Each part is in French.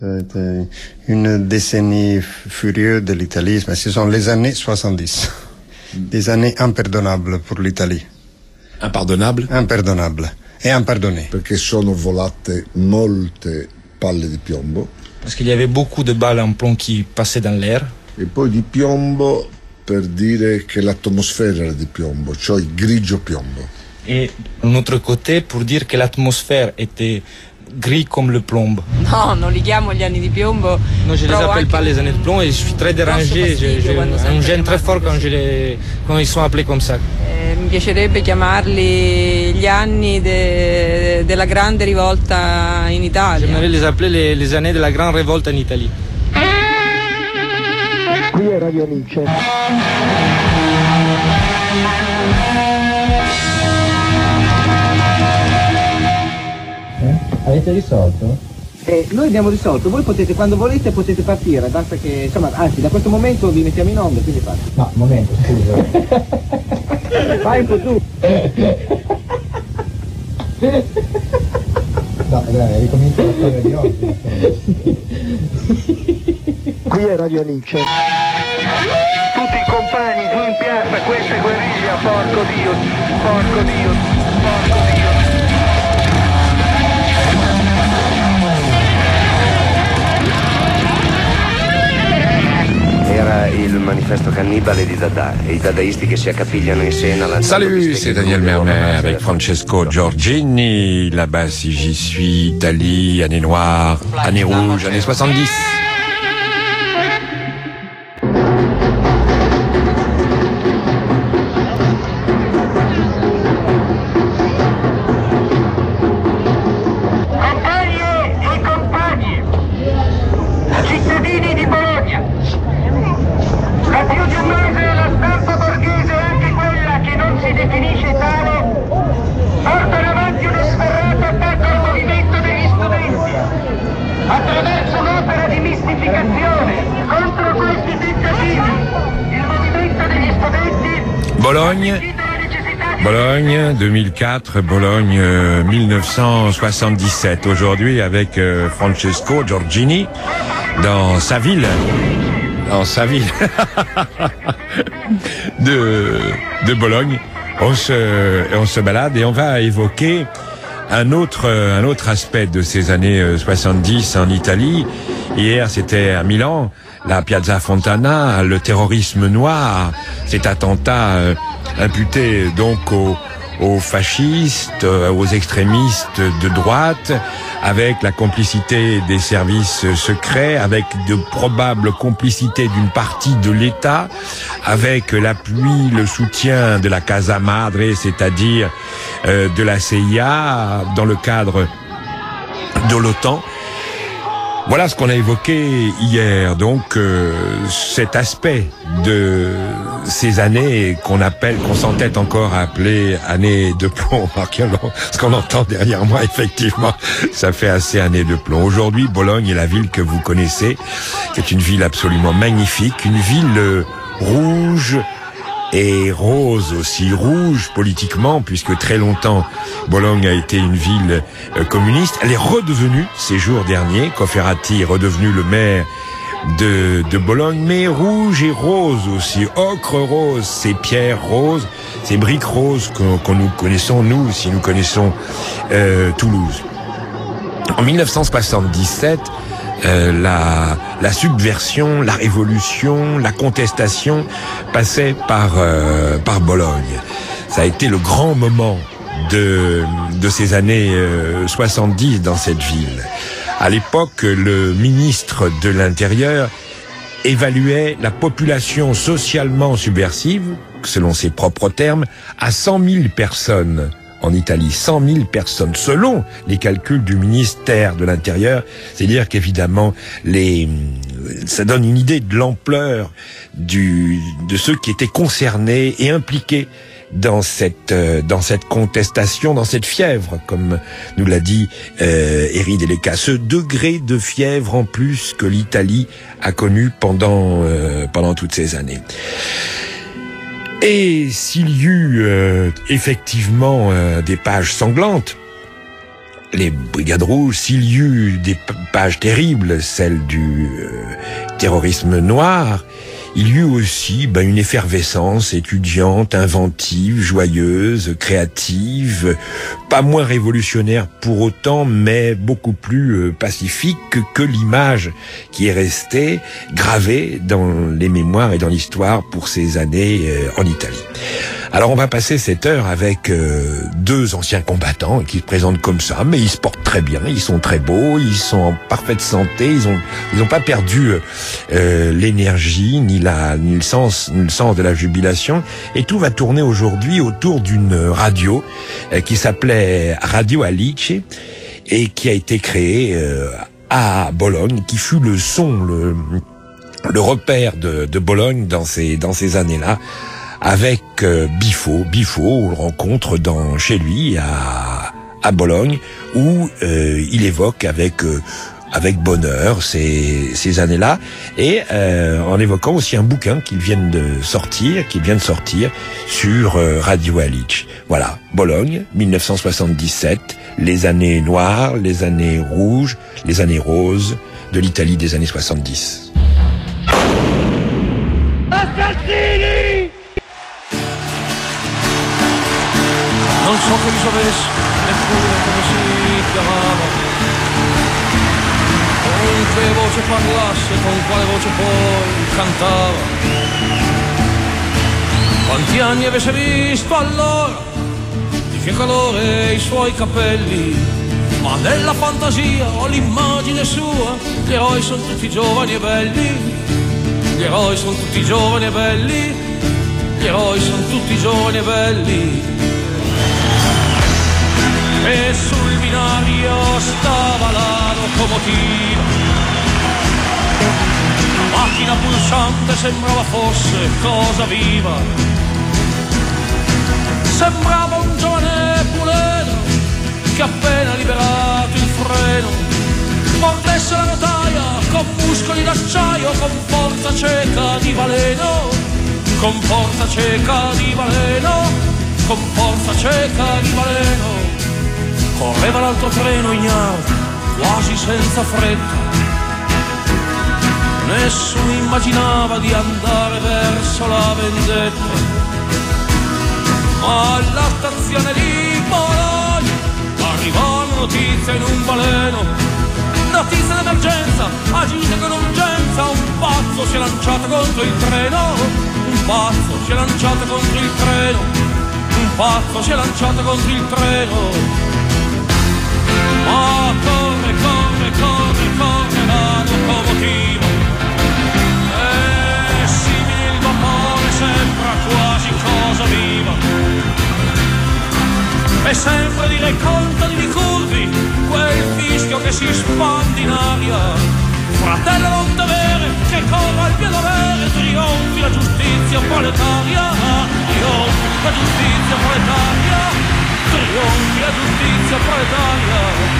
C'était une décennie furieuse de l'Italie, mais ce sont les années 70. Des années imperdonnables pour l'Italie. Impardonnable? Imperdonnables. E impardonné. Perché sono volate molte palle di piombo. Parce qu'il y avait beaucoup de balles en plomb qui passaient dans l'air. E poi di piombo per dire che l'atmosfera era di piombo, cioè il grigio piombo. Et d'un autre côté, pour dire que l'atmosphère était gris comme le plomb. No, non li chiamo gli anni di piombo. Non, je les appelle pas les années de plomb et je suis très dérangé. J'ai un gêne très fort quand ils sont appelés comme ça. Mi piacerebbe chiamarli gli anni della grande rivolta in Italia. J'aimerais les appeler les années de la grande révolte en Italie. Qui è Radio Amici. Avete risolto? Noi abbiamo risolto, voi potete, quando volete potete partire, basta che, insomma, anzi da questo momento vi mettiamo in onda, quindi fate. No, momento, scusa. Fai un po' tu. No, dai, ricomincia la storia di oggi. Qui è Radio Amici. Tutti i compagni giù in piazza, questa è guerriglia, porco Dio, porco Dio, porco Dio. Era il manifesto cannibale di Dada e i dadaisti che si accapigliano in scena. Salut, c'est Daniel Mermet avec Francesco Giorgini. Là-bas, si j'y suis, Italie, année noire, année rouge, années 70. Cittadini di Bologna, da più di un mese la stampa borghese, anche quella che non si definisce tale, portano avanti un efferrato attacco al movimento degli studenti, attraverso un'opera di mistificazione contro questi tentativi. Il movimento degli studenti Bologne 2004, Bologne 1977. Aujourd'hui avec Francesco Giorgini dans sa ville de Bologne. On se balade et on va évoquer un autre aspect de ces années 70 en Italie. Hier, c'était à Milan, la Piazza Fontana, le terrorisme noir, cet attentat imputé donc aux fascistes, aux extrémistes de droite, avec la complicité des services secrets, avec de probables complicités d'une partie de l'État, avec l'appui, le soutien de la Casa Madre, c'est-à-dire de la CIA, dans le cadre de l'OTAN. Voilà ce qu'on a évoqué hier, donc cet aspect de ces années qu'on s'entête encore à appeler années de plomb. Ce qu'on entend derrière moi, effectivement, ça fait assez années de plomb. Aujourd'hui, Bologne est la ville que vous connaissez. C'est une ville absolument magnifique, une ville rouge et rose aussi, rouge politiquement, puisque très longtemps Bologne a été une ville communiste. Elle est redevenue ces jours derniers, Cofferati est redevenu le maire de Bologne, mais rouge et rose aussi, ocre rose, ces pierres roses, ces briques roses qu'on nous connaissons, nous, si nous connaissons Toulouse. En 1977, la subversion, la révolution, la contestation passait par Bologne. Ça a été le grand moment de ces années 70 dans cette ville. À l'époque, le ministre de l'Intérieur évaluait la population socialement subversive, selon ses propres termes, à 100 000 personnes. En Italie, 100 000 personnes, selon les calculs du ministère de l'Intérieur. C'est dire qu'évidemment, ça donne une idée de l'ampleur de ceux qui étaient concernés et impliqués dans cette contestation, dans cette fièvre, comme nous l'a dit Eri Delleca. Ce degré de fièvre en plus que l'Italie a connu pendant toutes ces années. Et s'il y eut effectivement des pages sanglantes les Brigades Rouges, s'il y eut des pages terribles, celles du terrorisme noir, il y eut aussi une effervescence étudiante, inventive, joyeuse, créative, pas moins révolutionnaire pour autant, mais beaucoup plus pacifique que l'image qui est restée gravée dans les mémoires et dans l'histoire pour ces années en Italie. Alors on va passer cette heure avec deux anciens combattants qui se présentent comme ça, mais ils se portent très bien, ils sont très beaux, ils sont en parfaite santé, ils ont pas perdu l'énergie ni le sens de la jubilation, et tout va tourner aujourd'hui autour d'une radio qui s'appelait Radio Alice et qui a été créée à Bologne, qui fut le son, le repère de Bologne dans ces années-là. Avec Bifo, on le rencontre chez lui à Bologne, où il évoque avec bonheur ces années-là, et en évoquant aussi un bouquin qui vient de sortir sur Radio Alice. Voilà, Bologne, 1977, les années noires, les années rouges, les années roses de l'Italie des années 70. Assassini! Non so che li sapessi, neppure come si chiamava, con che voce parlasse, con quale voce poi cantava. Quanti anni avesse visto allora, di che colore i suoi capelli, ma nella fantasia ho l'immagine sua, gli eroi sono tutti giovani e belli, gli eroi sono tutti giovani e belli, gli eroi sono tutti giovani e belli. E sul binario stava la locomotiva, macchina pulsante sembrava fosse cosa viva, sembrava un giovane puledro che appena liberato il freno mordesse la rotaia con muscoli d'acciaio, con forza cieca di baleno, con forza cieca di baleno, con forza cieca di baleno. Correva l'altro treno ignaro, quasi senza fretta. Nessuno immaginava di andare verso la vendetta. Ma alla stazione di Bologna arrivò una notizia in un baleno. Notizia d'emergenza, agite con urgenza. Un pazzo si è lanciato contro il treno. Un pazzo si è lanciato contro il treno. Un pazzo si è lanciato contro il treno. Ma corre, corre, corre, corre la locomotiva, e simile il vapore sembra quasi cosa viva, e sembra dire contadini curvi quel fischio che si spande in aria. Fratello non t'avere, che corra il mio dovere, trionfi la giustizia proletaria, trionfi la giustizia proletaria, trionfi la giustizia proletaria.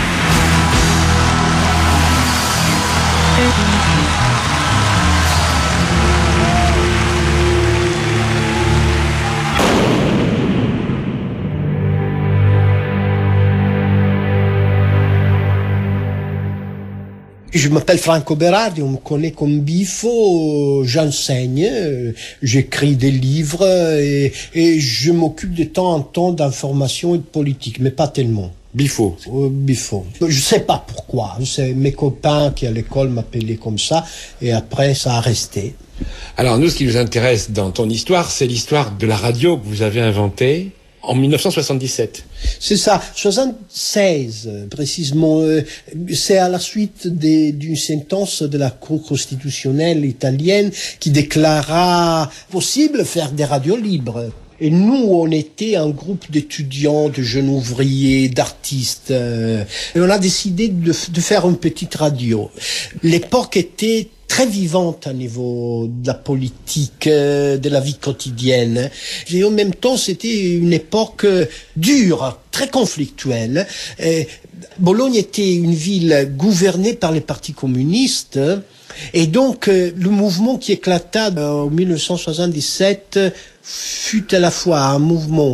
Je m'appelle Franco Berardi, on me connaît comme Bifo, j'enseigne, j'écris des livres et je m'occupe de temps en temps d'information et de politique, mais pas tellement. Bifo. Bifo. Je sais pas pourquoi, c'est mes copains qui à l'école m'appelaient comme ça et après ça a resté. Alors nous, ce qui nous intéresse dans ton histoire, c'est l'histoire de la radio que vous avez inventée en 1977. C'est ça, 76 précisément. C'est à la suite d'une sentence de la Cour constitutionnelle italienne qui déclara possible faire des radios libres. Et nous, on était un groupe d'étudiants, de jeunes ouvriers, d'artistes. Et on a décidé de faire une petite radio. L'époque était très vivante à niveau de la politique, de la vie quotidienne. Et en même temps, c'était une époque dure, très conflictuelle. Bologne était une ville gouvernée par les partis communistes. Et donc, le mouvement qui éclata en 1977 fut à la fois un mouvement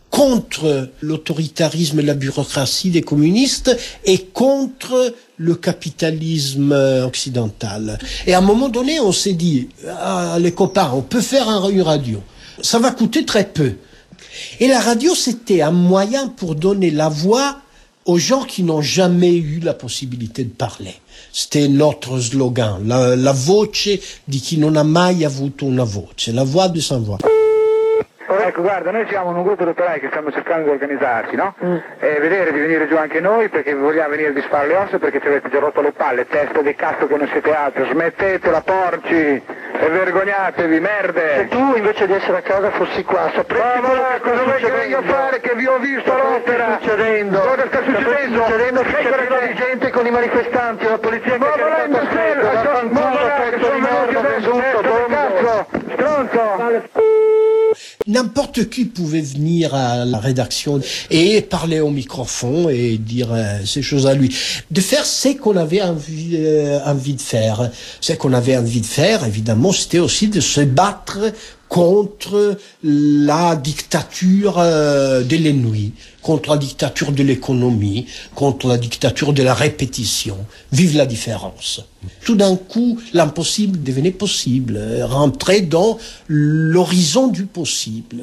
contre l'autoritarisme et la bureaucratie des communistes et contre le capitalisme occidental. Et à un moment donné, on s'est dit, les copains, on peut faire une radio. Ça va coûter très peu. Et la radio, c'était un moyen pour donner la voix aux gens qui n'ont jamais eu la possibilité de parler. C'était notre slogan, la voce di chi non ha mai avuto una voce, la voix de sans voix. Ecco, guarda, noi siamo un gruppo di operai che stiamo cercando di organizzarci, no? E vedere di venire giù anche noi perché vogliamo venire di spare le ossa perché ci avete già rotto le palle, testa di cazzo che non siete altro, smettetela porci e vergognatevi, merde! Se tu invece di essere a casa fossi qua, sapresti cosa vuoi che venga a fare che vi ho visto all'opera? Cosa sta succedendo? Sta succedendo che c'è pieno di gente con i manifestanti, la polizia che è arrivata a freddo, vaffanculo, pezzo di merda, presunto, bombo! Stronzo! N'importe qui pouvait venir à la rédaction et parler au microphone et dire ces choses à lui. De faire ce qu'on avait envie de faire. Ce qu'on avait envie de faire, évidemment, c'était aussi de se battre contre la dictature de l'ennui, contre la dictature de l'économie, contre la dictature de la répétition. Vive la différence. Tout d'un coup, l'impossible devenait possible, rentrer dans l'horizon du possible.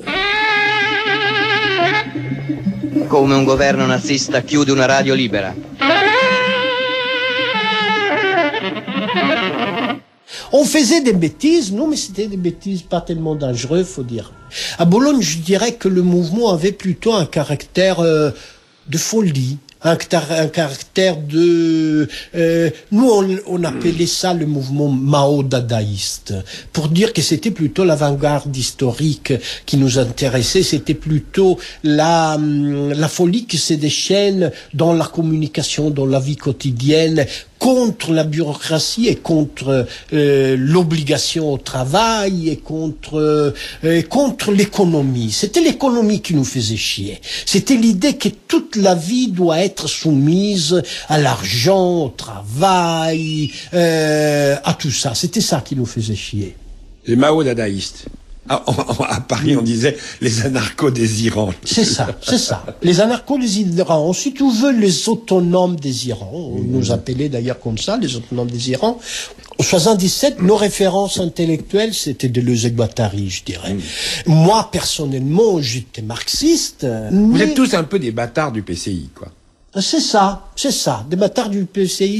Come un governo nazista chiude una radio libera. On faisait des bêtises, non, mais c'était des bêtises pas tellement dangereuses, faut dire. À Bologne, je dirais que le mouvement avait plutôt un caractère de folie, un caractère de... nous, on appelait ça le mouvement mao-dadaïste, pour dire que c'était plutôt l'avant-garde historique qui nous intéressait, c'était plutôt la folie qui se déchaîne dans la communication, dans la vie quotidienne, contre la bureaucratie et contre l'obligation au travail et contre l'économie. C'était l'économie qui nous faisait chier. C'était l'idée que toute la vie doit être soumise à l'argent, au travail, à tout ça. C'était ça qui nous faisait chier. Les mao-dadaïstes. À Paris, on disait les anarcho-désirants. C'est ça, c'est ça. Les anarcho-désirants. Si tu veux, les autonomes désirants. On nous appelait d'ailleurs comme ça, les autonomes désirants. En 77, nos références intellectuelles, c'était Deleuze et Guattari, je dirais. Moi, personnellement, j'étais marxiste. Vous êtes tous un peu des bâtards du PCI, quoi. C'est ça. Des bâtards du PCI,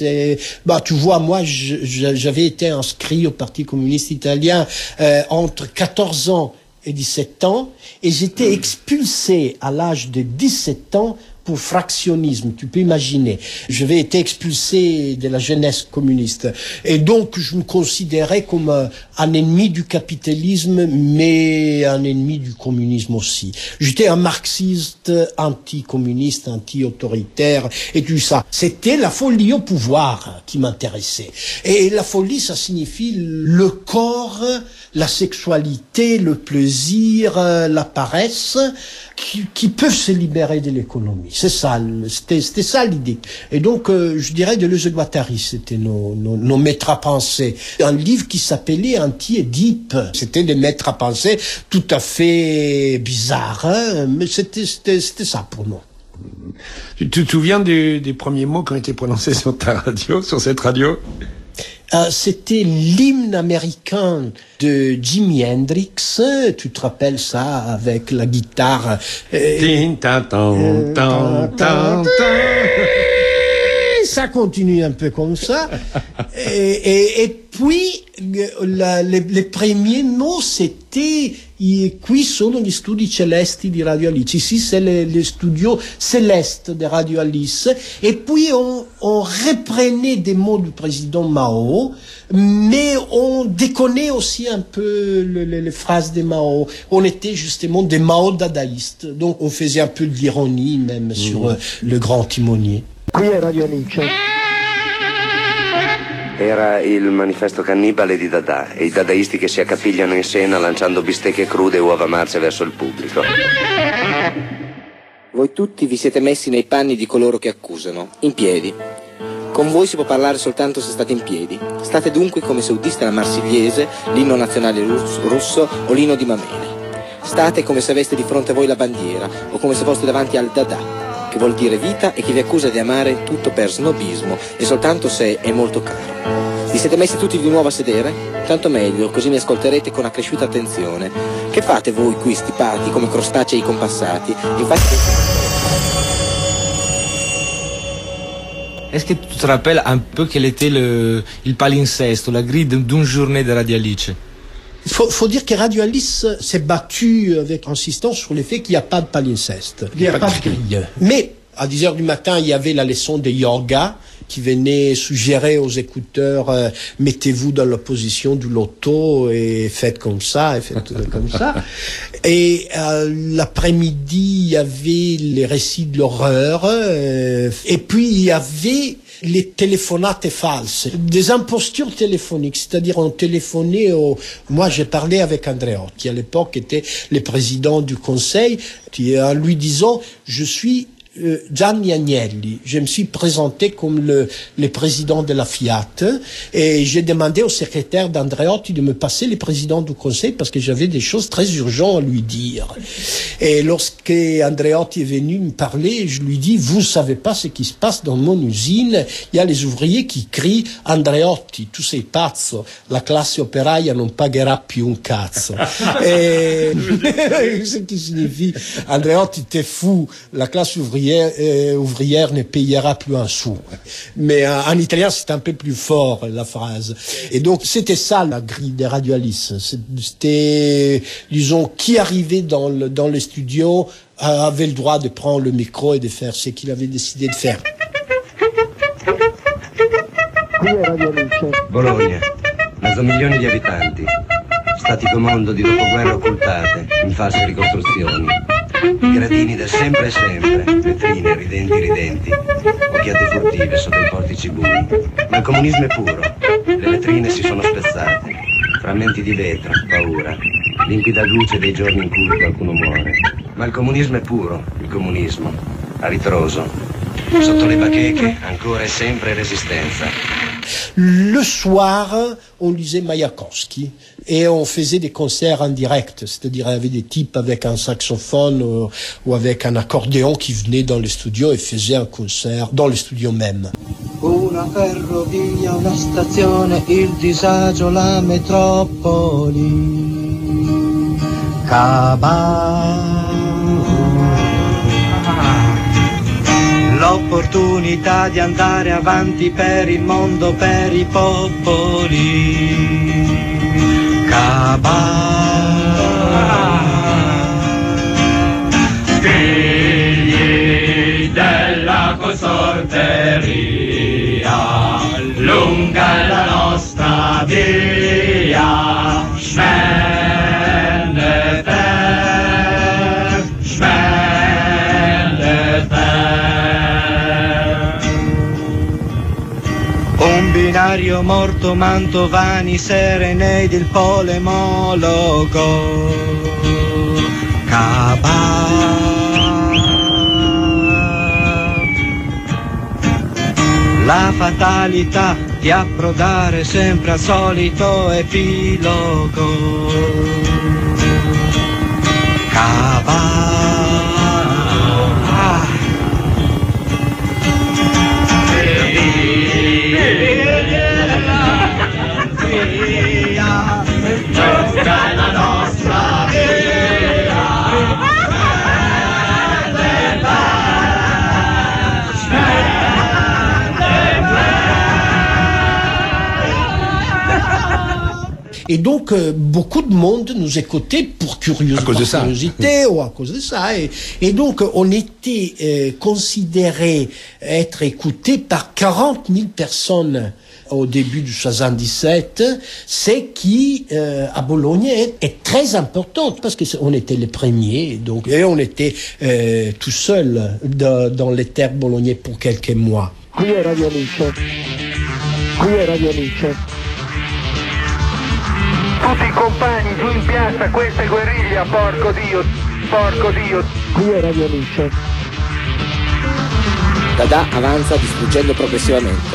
tu vois, moi, j'avais été inscrit au Parti communiste italien entre 14 ans et 17 ans, et j'étais expulsé à l'âge de 17 ans pour fractionnisme, tu peux imaginer. J'avais été expulsé de la jeunesse communiste. Et donc, je me considérais comme un ennemi du capitalisme, mais un ennemi du communisme aussi. J'étais un marxiste anti-communiste, anti-autoritaire, et tout ça. C'était la folie au pouvoir qui m'intéressait. Et la folie, ça signifie le corps, la sexualité, le plaisir, la paresse, qui peuvent se libérer de l'économie. C'est ça, c'était ça l'idée. Et donc, je dirais Deleuze et Guattari, c'était nos maîtres à penser. Un livre qui s'appelait Anti-Édipe. C'était des maîtres à penser tout à fait bizarres, hein, mais c'était ça pour nous. Tu te souviens des premiers mots qui ont été prononcés sur ta radio, sur cette radio? C'était l'hymne américain de Jimi Hendrix. Tu te rappelles ça avec la guitare. Ça continue un peu comme ça. Et puis, les premiers mots, c'était qui sono gli studi celesti di Radio Alice. Ici, c'est les studios célestes de Radio Alice. Et puis, on reprenait des mots du président Mao, mais on déconnait aussi un peu les phrases de Mao. On était justement des Mao-dadaïstes. Donc, on faisait un peu de l'ironie même sur le grand timonier. Qui è Radio Alice. Era il manifesto cannibale di Dada e i dadaisti che si accapigliano in scena lanciando bistecche crude e uova marce verso il pubblico. Voi tutti vi siete messi nei panni di coloro che accusano, in piedi. Con voi si può parlare soltanto se state in piedi. State dunque come se udiste la Marsigliese, l'inno nazionale russo o l'inno di Mamele. State come se aveste di fronte a voi la bandiera, o come se foste davanti al Dada, che vuol dire vita e che vi accusa di amare tutto per snobismo e soltanto se è molto caro. Vi siete messi tutti di nuovo a sedere? Tanto meglio, così mi ascolterete con accresciuta attenzione. Che fate voi qui stipati come crostacei compassati? Infatti... Est-ce que tu te rappelles un peu quel était il palinsesto, la grille d'une journée de Radio Alice? Il faut dire que Radio Alice s'est battu avec insistance sur le fait qu'il n'y a pas de palinceste. Il n'y a pas de grille. Mais à 10h du matin, il y avait la leçon de yoga qui venait suggérer aux écouteurs mettez-vous dans la position du loto et faites comme ça, et faites comme ça. Et l'après-midi, il y avait les récits de l'horreur. Et puis, il y avait les téléphonates falses, des impostures téléphoniques, c'est-à-dire on téléphonait moi j'ai parlé avec Andreotti, qui à l'époque était le président du conseil, en lui disant je suis Gianni Agnelli. Je me suis présenté comme le président de la Fiat et j'ai demandé au secrétaire d'Andreotti de me passer le président du conseil parce que j'avais des choses très urgentes à lui dire. Et lorsque Andreotti est venu me parler, je lui dis vous savez pas ce qui se passe dans mon usine, il y a les ouvriers qui crient Andreotti, tu sei pazzo, la classe operaia non pagherà più un cazzo. Et ce qui signifie Andreotti t'es fou, la classe ouvrière ne payera plus un sou. Mais en italien, c'est un peu plus fort, la phrase. Et donc, c'était ça, la grille des Radio Alice. C'était, disons, qui arrivait dans le studio avait le droit de prendre le micro et de faire ce qu'il avait décidé de faire. Bologna, mezzo milione di abitanti, statico mondo di dopoguerra occultate in false ricostruzioni. Gradini del sempre e sempre, vetrine, ridenti, occhiate furtive sotto i portici bui. Ma il comunismo è puro, le vetrine si sono spezzate, frammenti di vetro, paura, limpida luce dei giorni in cui qualcuno muore. Ma il comunismo è puro, il comunismo, a ritroso, sotto le bacheche, ancora e sempre resistenza. Le soir, on lisait Mayakovsky et on faisait des concerts en direct, c'est-à-dire il y avait des types avec un saxophone ou avec un accordéon qui venaient dans le studio et faisaient un concert dans le studio même. Una ferrovia, una stazione, il disagio, la metropoli. L'opportunità di andare avanti per il mondo, per i popoli. Figli della consorteria, lunga è la nostra via. Spende te, spende te. Un binario morto, Mantovani, Serenade, il polemologo. La fatalità di approdare sempre al solito epilogo. Et donc, beaucoup de monde nous écoutait pour curiosité ou à cause de ça. Et donc, on était considéré être écouté par 40 000 personnes au début du 77, ce qui, à Bologne, est très important parce qu'on était les premiers, donc, et on était tout seul dans les terres bolognais pour quelques mois. Qui è Radio Alice. Qui è Radio Alice. Tutti i compagni giù in piazza, questa è guerriglia, porco Dio, porco Dio. Qui è Radio Alice. Dada avanza distruggendo progressivamente.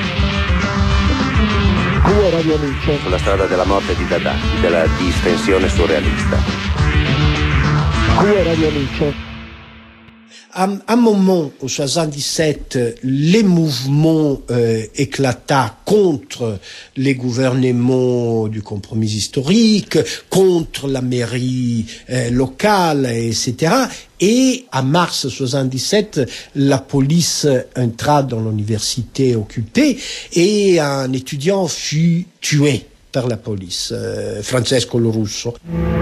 Qui è Radio Alice. Sulla strada della morte di Dada, della distensione surrealista. Qui è Radio Alice. À un moment, en 77, les mouvements éclata contre les gouvernements du compromis historique, contre la mairie locale, etc. Et à mars 77, la police entra dans l'université occupée et un étudiant fut tué par la police, Francesco Lorusso.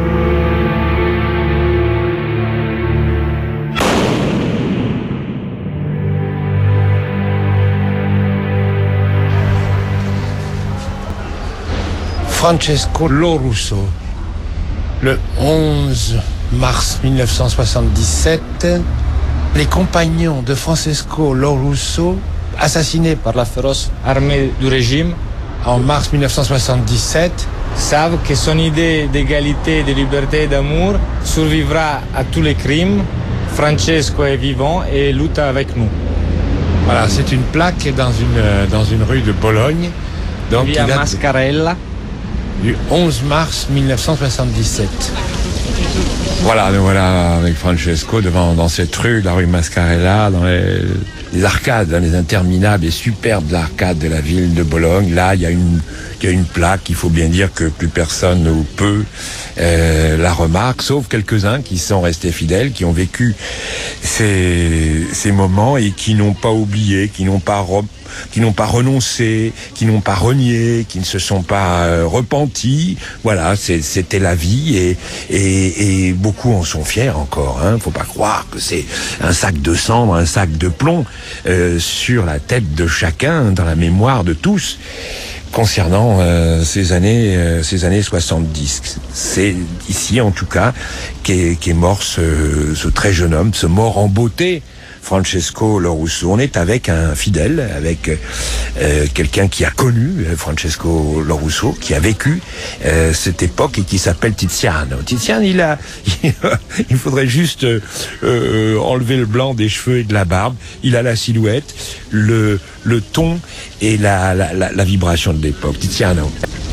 Francesco Lorusso, le 11 mars 1977, les compagnons de Francesco Lorusso, assassinés par la féroce armée du régime, en mars 1977, savent que son idée d'égalité, de liberté et d'amour survivra à tous les crimes. Francesco est vivant et lutte avec nous. Voilà, c'est une plaque dans une rue de Bologne. Donc, Via Mascarella. Du 11 mars 1977. Voilà, avec Francesco dans cette rue, la rue Mascarella, dans les arcades, les interminables et superbes arcades de la ville de Bologne. Là, il y a une plaque, il faut bien dire que plus personne ou peu la remarque, sauf quelques-uns qui sont restés fidèles, qui ont vécu ces moments et qui n'ont pas oublié, qui n'ont pas renoncé, qui n'ont pas renié, qui ne se sont pas repentis. Voilà, c'était la vie et beaucoup en sont fiers encore. Faut pas croire que c'est un sac de cendre, un sac de plomb sur la tête de chacun, dans la mémoire de tous. Concernant ces années 70, c'est ici en tout cas qu'est mort ce très jeune homme, ce mort en beauté, Francesco Lorusso. On est avec un fidèle, avec quelqu'un qui a connu Francesco Lorusso, qui a vécu cette époque et qui s'appelle Tiziano. Tiziano, il faudrait juste enlever le blanc des cheveux et de la barbe. Il a la silhouette, le ton et la vibration de l'époque. Tiziano.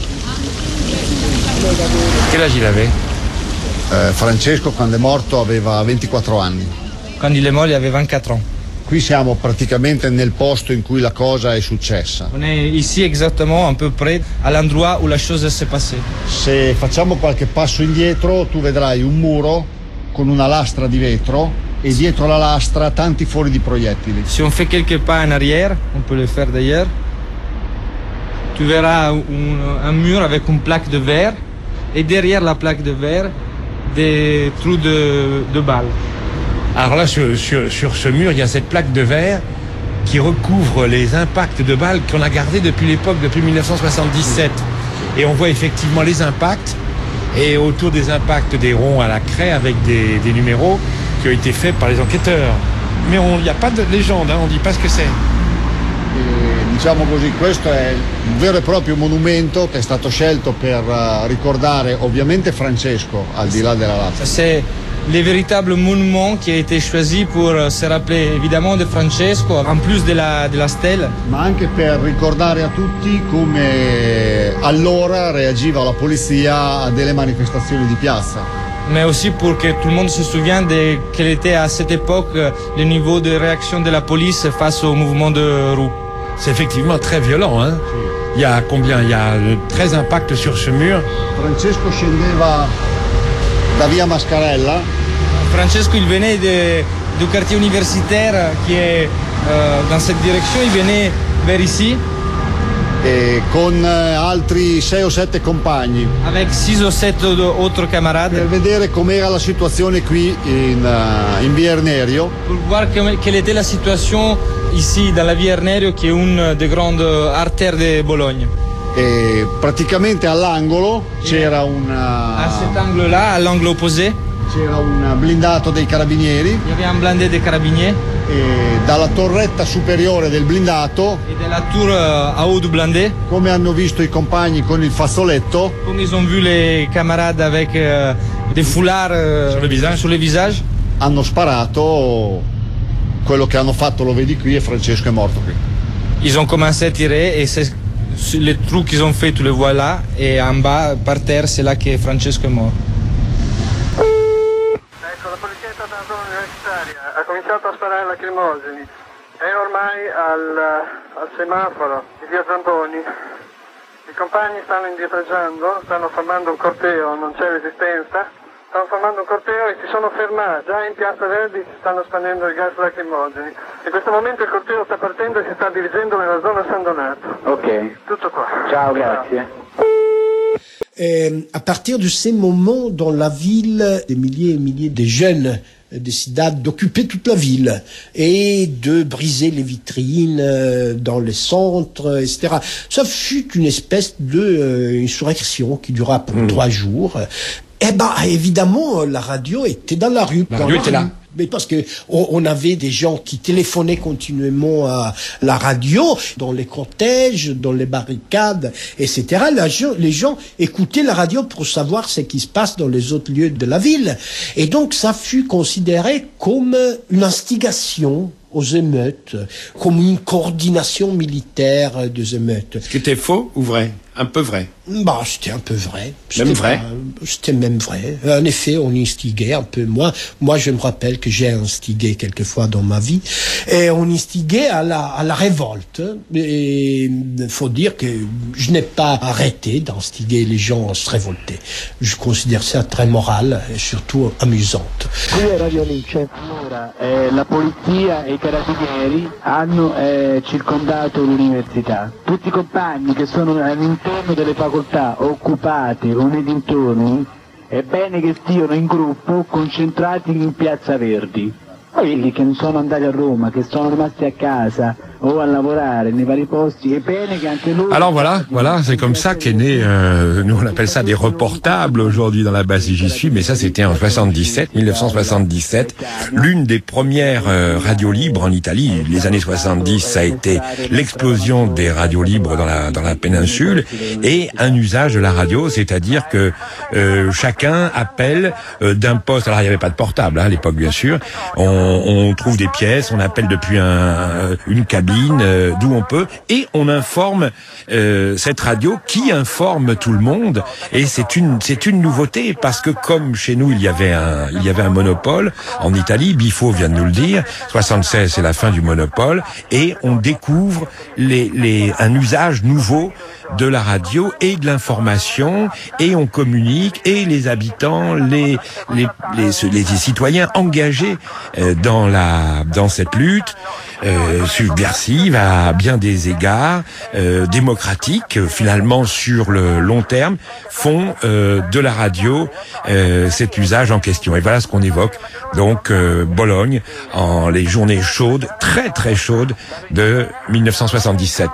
Quel âge il avait? Francesco, quando è morto, aveva 24 anni. Quand il est mort, il avait 24 ans. Qui siamo praticamente nel posto in cui la cosa è successa. On est ici exactement, à peu près, à l'endroit où la chose s'est passée. Se facciamo qualche passo indietro, tu vedrai un muro con una lastra di vetro e dietro la lastra tanti fori di proiettili. Si on fait quelques pas en arrière, on peut le faire d'ailleurs, tu verras un mur avec une plaque de verre et derrière la plaque de verre, des trous de balles. Alors là, sur ce mur, il y a cette plaque de verre qui recouvre les impacts de balles qu'on a gardés depuis 1977. Et on voit effectivement les impacts, et autour des impacts, des ronds à la craie avec des numéros qui ont été faits par les enquêteurs. Mais il n'y a pas de légende, on ne dit pas ce que c'est. Diciamo così, questo è un vero e proprio monumento che è stato scelto per ricordare ovviamente Francesco, al di là della lastra. C'est le véritable monument qui a été choisi pour se rappeler évidemment de Francesco, en plus de la stèle. Ma anche per ricordare a tutti come allora reagiva la polizia a delle manifestazioni di piazza. Mais aussi pour que tout le monde se souvienne de quel était à cette époque le niveau de réaction de la police face au mouvement de rue. C'est effectivement très violent, hein. Il y a combien? Il y a 13 impacts sur ce mur. Francesco scendeva da via Mascarella. Francesco, il venait du quartier universitaire qui est dans cette direction, il venait vers ici. E con altri 6 o 7 compagni. Avec 6 ou 7 autres camarades. Per vedere com'era la situazione qui in via Ernerio. Pour voir quelle était la situation ici dans la via Ernerio, qui est une des grandes artères de Bologne. E praticamente all'angolo c'era à cet angle-là, à l'angle opposé, c'era un blindato dei carabinieri. Il y avait un blindé des carabiniers. E dalla torretta superiore del blindato, et de la tour à haut du blindé, come hanno visto i compagni con il fazzoletto, comme ils ont vu les camarades avec des foulards sur le visage, hanno sparato. Quello che hanno fatto lo vedi qui, e Francesco è morto qui. Ils ont commencé à tirer et c'est les trous qu'ils ont fait, tu les vois là, et en bas par terre c'est là que Francesco est mort. Ecco iniziato a sparare lacrimogeni. È ormai al semaforo di via Zamboni. I compagni stanno indietreggiando, stanno formando un corteo, non c'è resistenza. Stanno formando un corteo e si sono fermati. Già in Piazza Verdi si stanno spandendo i gas lacrimogeni. In questo momento il corteo sta partendo e si sta dirigendo nella zona San Donato. Ok. Tutto qua. Ciao, grazie. À partir de ces moments, dans la ville, des milliers et milliers de jeunes décida d'occuper toute la ville et de briser les vitrines dans les centres, etc. Ça fut une espèce de insurrection qui dura pour 3 jours. Eh ben, évidemment, la radio était dans la rue. La radio était là. Mais parce que on avait des gens qui téléphonaient continuellement à la radio, dans les cortèges, dans les barricades, etc. Les gens écoutaient la radio pour savoir ce qui se passe dans les autres lieux de la ville. Et donc, ça fut considéré comme une instigation aux émeutes, comme une coordination militaire des émeutes. Ce qui était faux ou vrai? Un peu vrai. Bah, c'était un peu vrai. Même vrai. C'était même vrai. En effet, on instiguait un peu. Moi, je me rappelle que j'ai instigué quelquefois dans ma vie. Et on instiguait à la révolte. Et il faut dire que je n'ai pas arrêté d'instiguer les gens à se révolter. Je considère ça très moral et surtout amusante. Qui a Radio Lince, allora, la polizia e i carabinieri hanno circondato l'università. Tutti i compagni che sono all'interno delle facoltà occupate o nei dintorni è bene che stiano in gruppo concentrati in Piazza Verdi. Quelli che non sono andati a Roma, che sono rimasti a casa o à lavorare nei vari posti, è bene che anche loro... Alors voilà, c'est comme ça qu'est né, nous on appelle ça des reportables aujourd'hui dans la base j'y suis, mais ça c'était en 1977, l'une des premières radios libres en Italie. Les années 70, ça a été l'explosion des radios libres dans la péninsule et un usage de la radio, c'est-à-dire que chacun appelle d'un poste. Alors il n'y avait pas de portable à l'époque bien sûr. On trouve des pièces, on appelle depuis une cabine d'où on peut et on informe cette radio qui informe tout le monde et c'est une nouveauté parce que comme chez nous il y avait un monopole en Italie, Bifo vient de nous le dire, 76 c'est la fin du monopole et on découvre un usage nouveau de la radio et de l'information et on communique et les habitants, les citoyens engagés dans cette lutte subversive à bien des égards, démocratique finalement sur le long terme, font de la radio cet usage en question. Et voilà ce qu'on évoque donc Bologne en les journées chaudes, très très chaudes de 1977.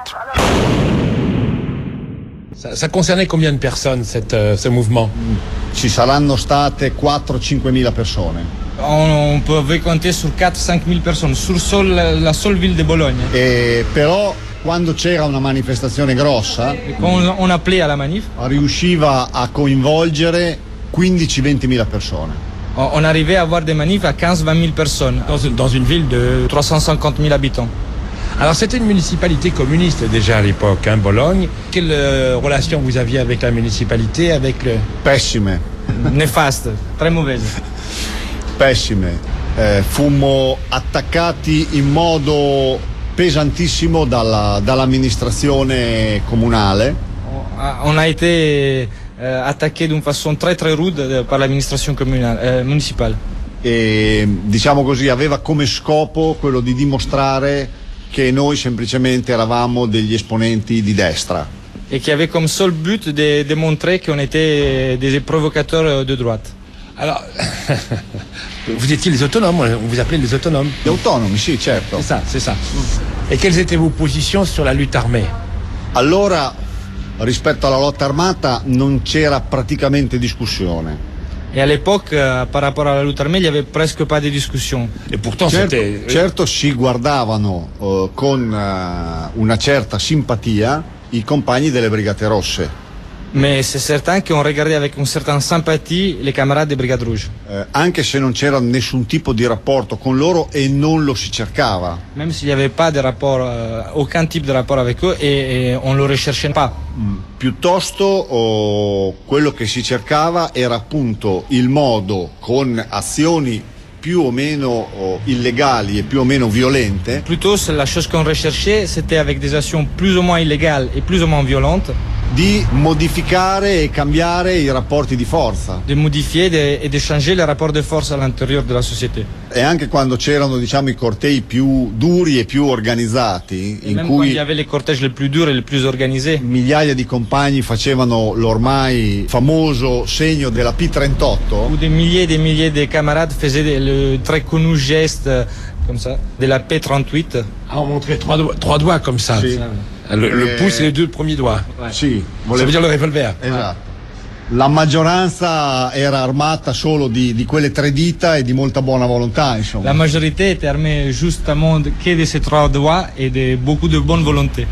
Ça concernait combien de personnes ce mouvement? Ci saranno state 4-5 mila persone. On pouvait compter sur 4-5 000 personnes, sur la seule ville de Bologne. E però quando c'era una manifestazione grossa, quand on appelait à la manif, riusciva a coinvolgere 15-20 mila persone. On arrivait à avoir des manifs à 15-20 000 personnes dans une ville de 350 000 habitants. Alors c'était une municipalité communiste déjà à l'époque, Bologne. Quelle relation vous aviez avec la municipalité, avec le... Pessime. Néfaste, très mauvaise. Pessime. Fummo attaccati in modo pesantissimo dall'amministrazione comunale. On a été attaqué d'une façon très très rude par l'amministration municipale. E diciamo così aveva come scopo quello di dimostrare che noi semplicemente eravamo degli esponenti di destra. Et qui avait comme seul but de démontrer qu'on était des provocateurs de droite. Alors, vous étiez les autonomes, on vous appelait les autonomes. Les autonomi, sì, certo. C'est ça. Et quelles étaient vos positions sur la lutte armée? Allora, rispetto alla lotta armata non c'era praticamente discussione. Et à l'époque, par rapport à la lutte armée, il n'y avait presque pas de discussion. Et pourtant, certo si guardavano con una certa simpatia i compagni delle Brigate Rosse. Mais c'est certain qu'on regardait avec une certaine sympathie les camarades des Brigades Rouges. Anche se non c'era nessun tipo di rapporto con loro e non lo si cercava. Même s'il n'y avait pas de rapport, aucun type de rapport avec eux et on ne le recherchait pas. Piuttosto quello che si cercava era appunto il modo con azioni più o meno illegali e più o meno violente. Plutôt, la chose qu'on recherchait, c'était avec des actions plus ou moins illégales et plus ou moins violentes. Di modificare e cambiare i rapporti di forza. De modifier et de changer les rapports de force à l'intérieur de la société. E anche quando c'erano, diciamo, i cortei più duri e più organizzati, in cui il y avait les cortèges les plus durs et les plus organisés, migliaia di compagni facevano l'ormai famoso segno della P38, où des milliers de camarades faisaient le très connu geste comme ça de la P38. Ah, on montrait trois doigts comme ça. Sì. Le pouce et les deux premiers doigts. Sì, Ça veut dire le revolver. Esatto. La maggioranza era armata solo di quelle 3 dita e di molta buona volontà, insomma. La majorité était armée justement que de ces 3 doigts et de beaucoup de bonne volonté.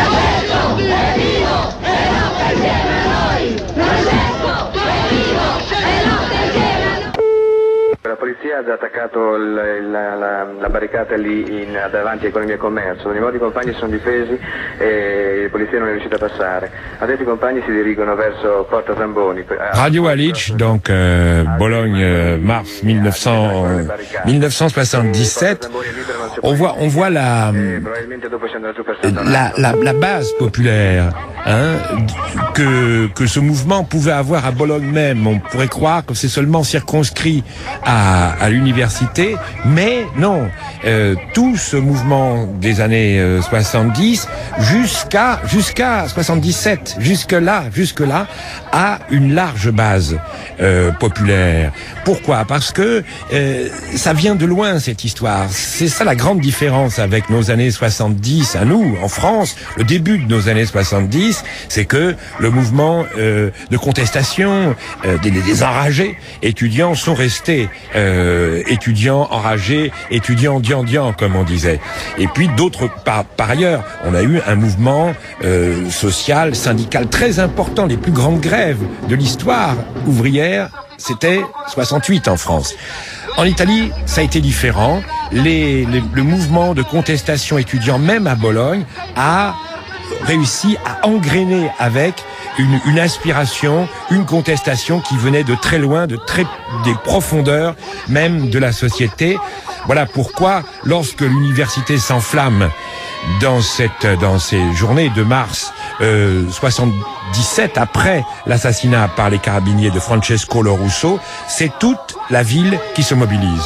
La polizia ha già attaccato la barricata lì davanti a Economia e Commercio. Ad ogni modo i compagni sono difesi e la polizia non è riuscita a passare. Adesso i compagni si dirigono verso Porta Zamboni. Radio Halich, donc Bologne, mars 1977. On voit la base populaire que ce mouvement pouvait avoir à Bologne même. On pourrait croire que c'est seulement circonscrit à l'université, mais non. Tout ce mouvement des années 70 jusqu'à 77, jusque là, a une large base populaire. Pourquoi? Parce que ça vient de loin, cette histoire. C'est ça la grande différence avec nos années 70 à nous, en France. Le début de nos années 70, c'est que le mouvement de contestation des enragés étudiants sont restés étudiants enragés, étudiants dian, comme on disait. Et puis par ailleurs, on a eu un mouvement social, syndical très important. Les plus grandes grèves de l'histoire ouvrière, c'était 68 en France. En Italie, ça a été différent. Le mouvement de contestation étudiant, même à Bologne, a réussi à engrainer avec une inspiration, une contestation qui venait de très loin, des profondeurs même de la société. Voilà pourquoi, lorsque l'université s'enflamme dans ces journées de mars 77, après l'assassinat par les carabiniers de Francesco Lorusso, c'est toute la ville qui se mobilise.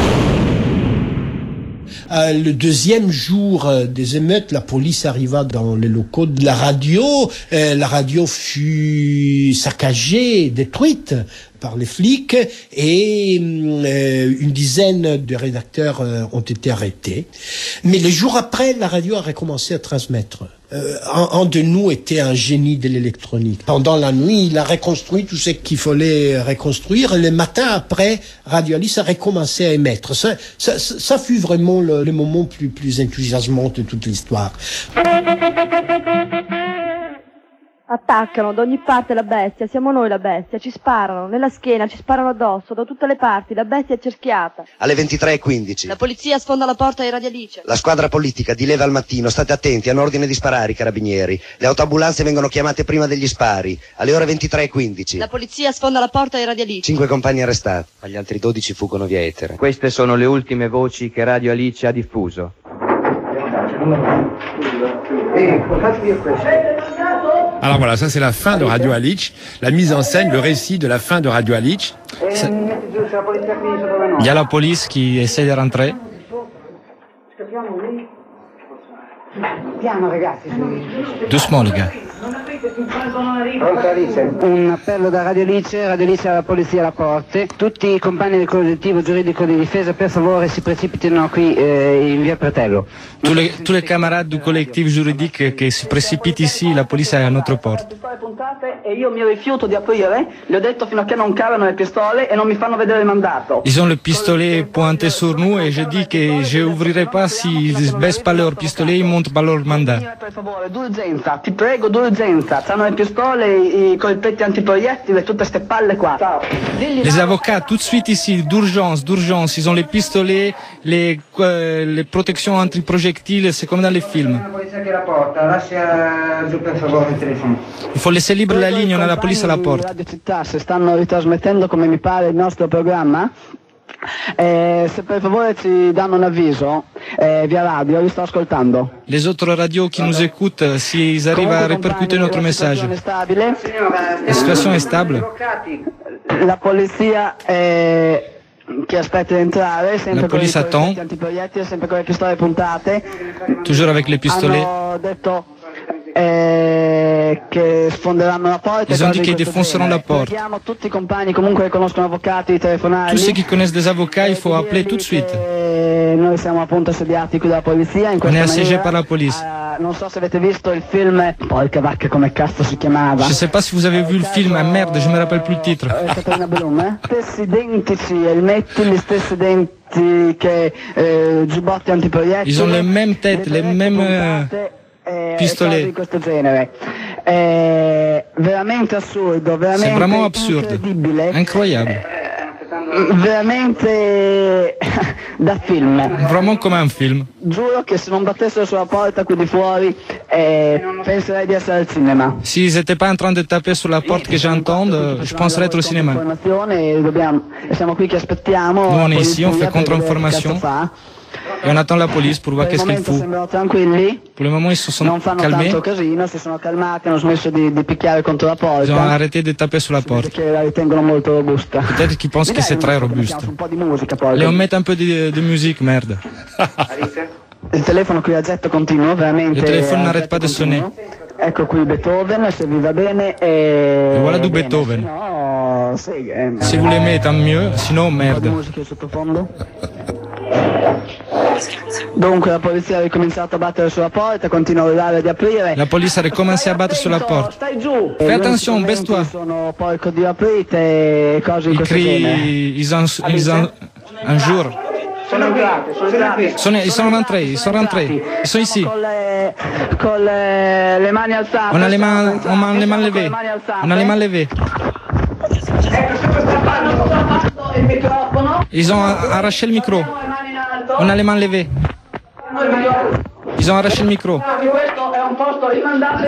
Le deuxième jour des émeutes, la police arriva dans les locaux de la radio. La radio fut saccagée, détruite par les flics et une dizaine de rédacteurs ont été arrêtés. Mais le jour après, la radio a recommencé à transmettre. Un de nous était un génie de l'électronique. Pendant la nuit, il a reconstruit tout ce qu'il fallait reconstruire. Le matin après, Radio Halich a recommencé à émettre. Ça fut vraiment le moment plus enthousiasmant de toute l'histoire. Attaccano da ogni parte la bestia, siamo noi la bestia, ci sparano nella schiena, ci sparano addosso, da tutte le parti, la bestia è cerchiata. Alle 23:15. La polizia sfonda la porta di Radio Halich. La squadra politica di leva al mattino, state attenti, hanno ordine di sparare i carabinieri. Le autoambulanze vengono chiamate prima degli spari, alle ore 23:15. La polizia sfonda la porta di Radio Halich. 5 compagni arrestati, ma gli altri 12 fuggono via etere. Queste sono le ultime voci che Radio Halich ha diffuso. Alors voilà, ça c'est la fin de Radio Halich, la mise en scène, le récit de la fin de Radio Halich. Il y a la police qui essaie de rentrer. Piano ragazzi. Doucement les gars. Un appello da Radio Halich alla polizia alla porte. Tutti i compagni del collettivo giuridico di difesa per favore si precipitino qui in via Pratello. Tous les camarades du collectif juridique qui se précipitent ici, la police est à notre porte. E io mi rifiuto di aprire, le ho detto fino a che non calano le pistole e non mi fanno vedere il mandato. Ils ont le pistolet pointé sur nous et je dis que je ouvrirai pas s'ils baissent pas leur pistolet, ils montent pas leur mandat. Per favore, d'urgenza, ti prego, d'urgenza. C'hanno le pistole, i colpetti antiproiettili e tutte ste palle qua. Ciao. Les avocats, tout de suite ici, d'urgence, ils ont les pistolets, les protections antiprojectiles, c'est comme dans les films. Il faut laisser libre la ligne, on a la police à la porte. Radio Città, se stanno ritrasmettendo come mi pare il nostro programma, Se per favore ci danno un avviso via radio, vi sto ascoltando. Les autres radios qui nous écoutent, s'ils arrivent à répercuter notre message. La situation est stable. La polizia che aspetta di entrare, sempre la police attend. Antiproiettili, sempre con le pistole puntate. Toujours avec les pistolets. Hanno detto che sfonderanno la porta. Ils ont dit qu'ils défonceront la porte. Chiediamo tutti i compagni comunque che conoscono avvocati di telefonare. Tous ceux qui connaissent des avocats, il faut appeler tout de suite. Noi siamo appunto assediati qui dalla polizia in On questa est assiégé maniera. par la police. Non so se avete visto il film, poi che vacca come cazzo si chiamava. Je sais pas si vous avez vu le film, ah merde, je me rappelle plus le titre. Caterina Blum, stessi identici, elmetti, gli stessi denti che giubbotti antiproiettili. Ils ont les mêmes têtes, les mêmes pistolets. Di questo genere. Veramente assurdo, veramente C'est vraiment absurde, incroyable. Veramente da film. Vraiment comme un film. Giuro che se non battessero sulla porta qui di fuori penserei di essere al cinema. S'ils n'étaient pas en train de taper sur la porte que j'entends, je penserais être au cinéma. Siamo qui che aspettiamo. Nous on est ici, on fait contre-information. Et on attend la police pour voir qu'est-ce qu'il faut. Pour le moment, ils se sont calmés. Tanto casino, si sono calmati, hanno smesso di picchiare contro la porta. Ils ont arrêté de taper sur la porte. Perché la ritengono molto robusta. Peut-être qu'ils pensent que c'est très robuste. Un po' di musica poi. Allez, on met un peu de musique, merde. Il telefono qui a getto continuo, veramente. Le téléphone n'arrête pas de sonner. Ecco qui Beethoven, se vi va bene. Et voilà du Beethoven. No, sì, si vous l'aimez, tant mieux, sinon merde. Musica in sottofondo. Dunque la polizia ha ricominciato a battere sulla porta, continua a urlare di aprire. La police a recommencé à battre sur la porte. Stai giù. Fais attention, baisse-toi. Sono porco di aprite e cose in Ils questo genere. crient, un jour. Sono entrati. Ils sont rentrés, ils sont ici. Con le mani alzate. On a les mains levées. On a les mains levées. Il microfono. Ils ont arraché le micro. On a les mains levées. Ils ont arraché le micro. Questo è un posto rimandabile.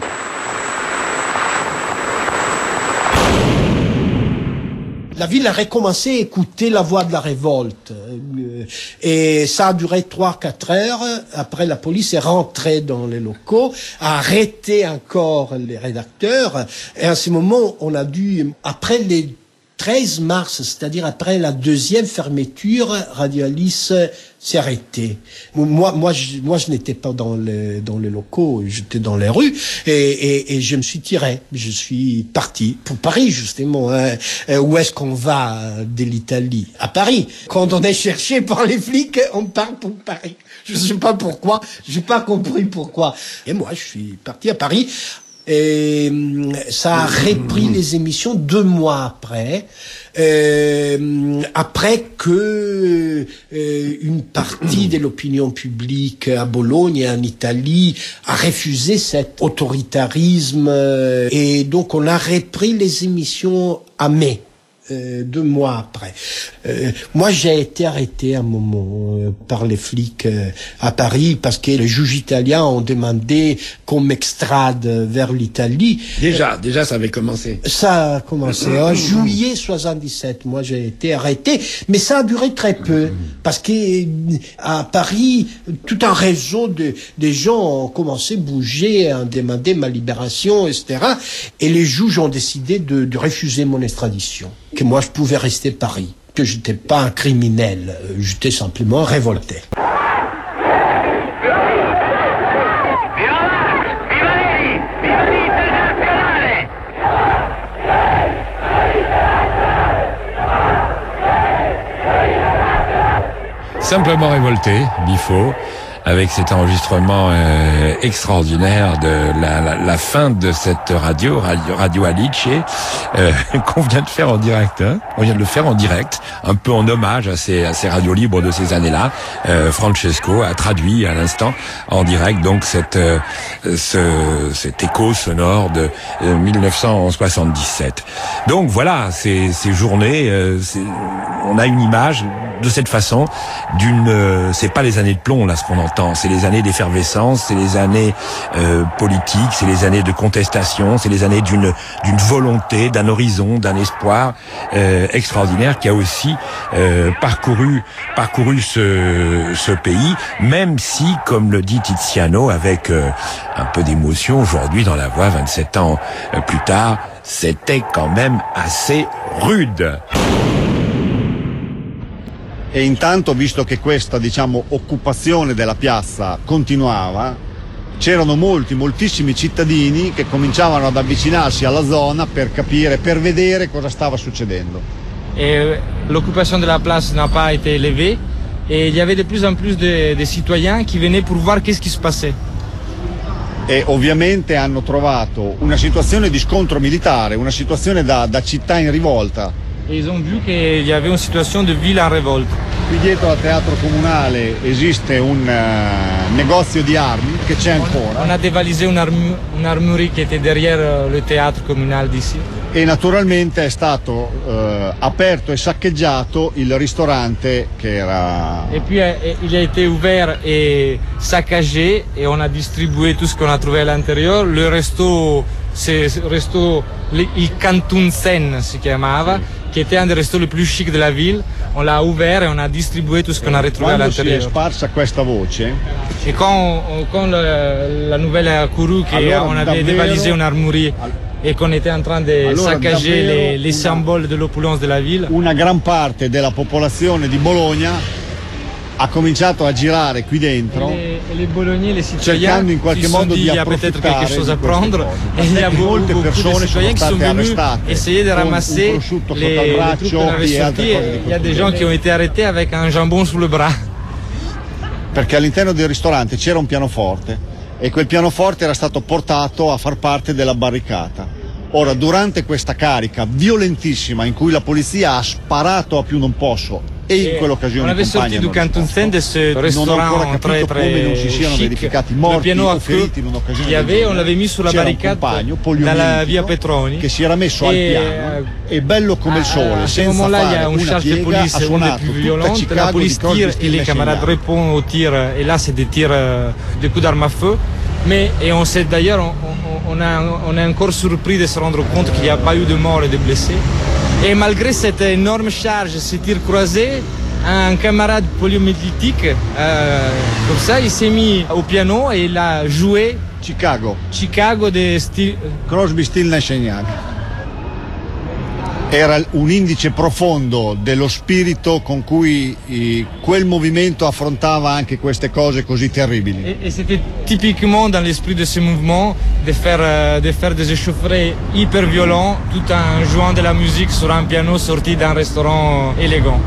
La ville a recommencé à écouter la voix de la révolte. Et ça a duré 3-4 heures. Après, la police est rentrée dans les locaux, a arrêté encore les rédacteurs. Et à ce moment, on a dû, après les 13 mars, c'est-à-dire après la deuxième fermeture, Radio Alice s'est arrêtée. Moi, je n'étais pas dans les locaux, j'étais dans les rues et je me suis tiré. Je suis parti pour Paris, justement. Où est-ce qu'on va de l'Italie? À Paris. Quand on est cherché par les flics, on part pour Paris. Je sais pas pourquoi, j'ai pas compris pourquoi. Et moi, je suis parti à Paris. Et ça a repris les émissions 2 mois après, après que une partie de l'opinion publique à Bologne et en Italie a refusé cet autoritarisme, et donc on a repris les émissions à mai. 2 mois après. Moi, j'ai été arrêté à un moment par les flics à Paris parce que les juges italiens ont demandé qu'on m'extrade vers l'Italie. Déjà, ça avait commencé. Ça a commencé en juillet 77. Moi, j'ai été arrêté, mais ça a duré très peu parce que à Paris, tout un réseau de gens ont commencé à bouger, à demander ma libération, etc. Et les juges ont décidé de refuser mon extradition. Que moi je pouvais rester à Paris, que je n'étais pas un criminel, j'étais simplement révolté. Simplement révolté, Bifo, avec cet enregistrement extraordinaire de la fin de cette Radio Alice, qu'on vient de faire en direct. Hein. On vient de le faire en direct, un peu en hommage à ces radios libres de ces années-là. Francesco a traduit à l'instant en direct donc cet écho sonore de 1977. Donc voilà, ces journées, on a une image de cette façon c'est pas les années de plomb là ce qu'on entend. temps. C'est les années d'effervescence, c'est les années politiques, c'est les années de contestation, c'est les années d'une volonté, d'un horizon, d'un espoir extraordinaire qui a aussi parcouru ce pays, même si, comme le dit Tiziano, avec un peu d'émotion aujourd'hui dans la voix, 27 ans plus tard, c'était quand même assez rude. E intanto, visto che questa, diciamo, occupazione della piazza continuava, c'erano moltissimi cittadini che cominciavano ad avvicinarsi alla zona per capire, per vedere cosa stava succedendo. Et l'occupation de la place n'a pas été élevée et il y avait de plus en plus de citoyens qui venaient pour voir qu'est-ce qui se passait. E ovviamente hanno trovato una situazione di scontro militare, una situazione da città in rivolta. Et ils ont vu qu'il y avait une situation de ville en révolte. Qui dietro al teatro comunale esiste un negozio di armi che c'è ancora. On a dévalisé une armurerie qui était derrière le théâtre communal d'ici. E naturalmente è stato aperto e saccheggiato il ristorante che era... Et puis il a été ouvert et saccagé et on a distribué tout ce qu'on a trouvé à l'intérieur. Le resto, il Cantunsen si chiamava, qui était un des restos les plus chics de la ville. On l'a ouvert et on a distribué tout ce qu'on a retrouvé à l'intérieur. Si è sparsa questa voce. Et quand la nouvelle a couru qu'on avait dévalisé une armurerie et qu'on était en train de saccager les symboles de l'opulence de la ville. Una gran parte della popolazione di Bologna ha cominciato a girare qui dentro, cercando in qualche modo di approfittare di queste cose. Molte persone sono state arrestate con un prosciutto sotto al braccio e altre cose di Il y a des gens qui ont été arrêtés avec un jambon sous le bras. Perché all'interno del ristorante c'era un pianoforte e quel pianoforte era stato portato a far parte della barricata. Ora, durante questa carica violentissima in cui la polizia ha sparato a più non posso e in quell'occasione on avait sorti du Cantunsen de ce restaurant très chic, le piano a feu qu'il y avait, on l'avait mis sulla barricade dalla via Petroni, che si era messo al piano e bello come il sole, à ce moment-là il y a une charge de police, une des plus violentes, la police tire et les camarades répondent au tir, et là c'est des tirs, des coups d'arme à feu. Mais, et on sait d'ailleurs, on est encore surpris de se rendre compte qu'il n'y a pas eu de morts et de blessés. Et malgré cette énorme charge, ces tirs croisés, un camarade polymélitique, comme ça, il s'est mis au piano et il a joué Chicago de Crosby, Stills Nash & Young. Era un indice profondo dello spirito con cui quel movimento affrontava anche queste cose così terribili. Et c'était typiquement dans l'esprit de ce mouvement de faire des échauffés hyper violents tout en jouant de la musique sur un piano sorti d'un restaurant élégant.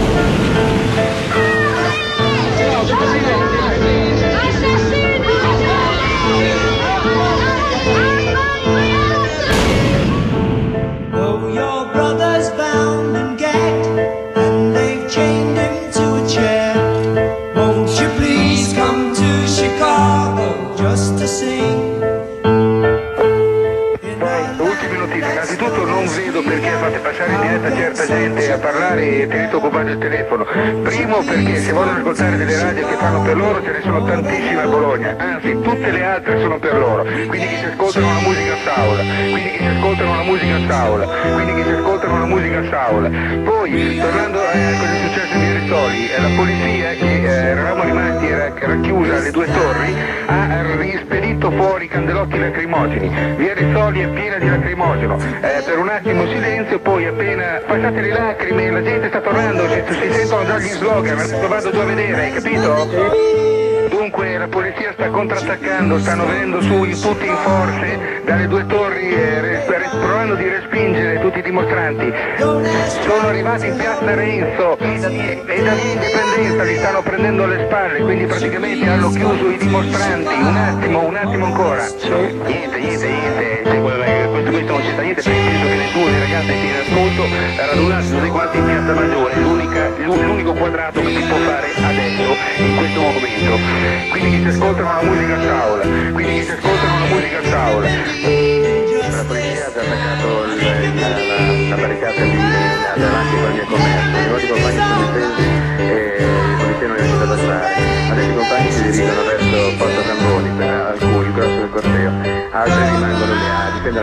Perché fate passare in diretta certa gente a parlare e tenete occupato il telefono? Primo perché se vogliono ascoltare delle radio che fanno per loro ce ne sono tantissime a Bologna, anzi tutte le altre sono per loro, quindi chi si ascoltano la musica a Saula, quindi chi si ascoltano la musica a Saula, quindi chi si ascoltano la musica a Saula. Poi tornando a cosa è successo in Via Rizzoli, la polizia che eravamo rimasti era chiusa alle due torri ha rispedito fuori candelotti lacrimogeni. Via Rizzoli è piena di lacrimogeno, per un attimo silenzio, poi appena passate le lacrime la gente sta tornando, si sentono già gli slogan, vado giù a vedere, hai capito? Dunque la polizia sta contrattaccando, stanno venendo su tutti in forze dalle due torri provando di respingere tutti i dimostranti. Sono arrivati in piazza Renzo e da via Indipendenza li stanno prendendo alle spalle, quindi praticamente hanno chiuso i dimostranti. Un attimo ancora. Niente. Questo non c'è sta niente, perché penso che nessuno dei ragazzi che in ascolto radunarsi tutti quanti in piazza Maggiore, l'unico quadrato che si può fare adesso, in questo momento. Quindi chi si ascoltano la musica a Saula, La polizia ha attaccato la barricata lì davanti con il mio commercio, i nostri compagni sono difesi e la polizia non è riuscita a passare. Adesso i compagni si dirigono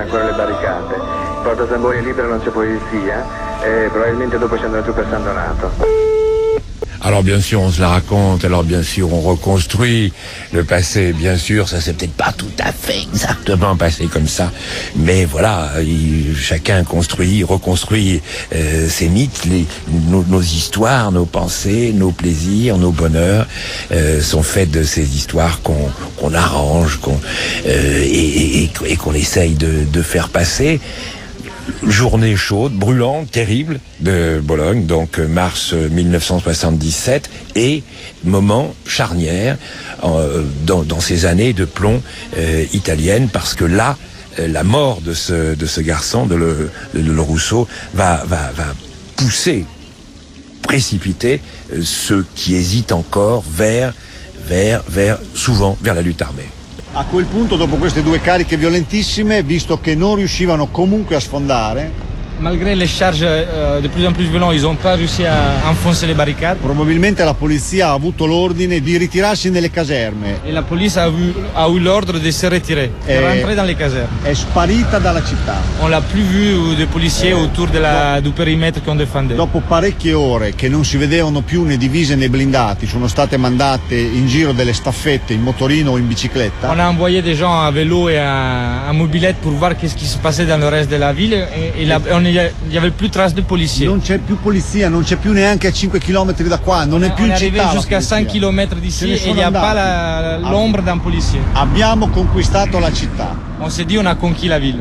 ancora le barricate. Porta Zamboni è libera, non c'è polizia, e probabilmente dopo si andrà giù per San Donato. Alors bien sûr on se la raconte, alors bien sûr on reconstruit le passé, bien sûr ça s'est peut-être pas tout à fait exactement passé comme ça, mais voilà, chacun construit, reconstruit ses mythes, nos histoires, nos pensées, nos plaisirs, nos bonheurs sont faits de ces histoires qu'on arrange, et qu'on essaye de faire passer. Journée chaude, brûlante, terrible de Bologne, donc mars 1977, et moment charnière dans ces années de plomb italiennes, parce que là, la mort de ce garçon, de Le Russo, va pousser, précipiter ceux qui hésitent encore souvent vers la lutte armée. A quel punto, dopo queste due cariche violentissime, visto che non riuscivano comunque a sfondare, malgré les charges de plus en plus violentes, ils n'ont pas réussi à enfoncer les barricades. Probabilmente la polizia ha avuto l'ordine di ritirarsi nelle caserme. Et la police a eu l'ordre de se retirer, de rentrer dans les casermes. È sparita dalla città. On l'a plus vu des policiers autour du périmètre qu'on défendait. Dopo parecchie ore che non si vedevano più né divise né blindati, sono state mandate in giro delle staffette in motorino o in bicicletta. On a envoyé des gens à vélo et à mobilette pour voir qu'est-ce qui se passait dans le reste de la ville, il n'y avait plus trace de policiers. Non c'è più polizia, non c'è più neanche a 5 km da qua, non è più in città. On est arrivé jusqu'à 5 km d'ici et il n'y a pas l'ombre d'un policier. Abbiamo conquistato la città. On s'est dit on a conquis la ville.